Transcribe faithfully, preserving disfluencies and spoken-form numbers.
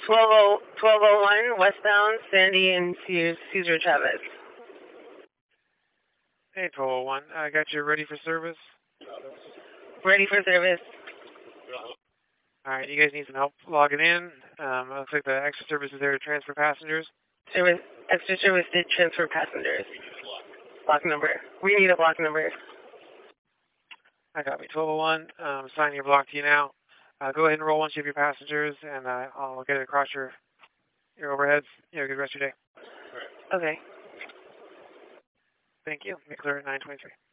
twelve oh one, westbound, Sandy and Cesar Chavez. Hey, twelve oh one, I got you ready for service? Ready for service. Alright, you guys need some help logging in. Um, looks like the extra service is there to transfer passengers. Service, extra service did transfer passengers. Block number. We need a block number. I got me, twelve oh one. Um, assigning your block to you now. Uh, go ahead and roll once you have your passengers, and uh, I'll get it across your your overheads. You have a good rest of your day. Okay. Thank you. Be clear at nine twenty-three.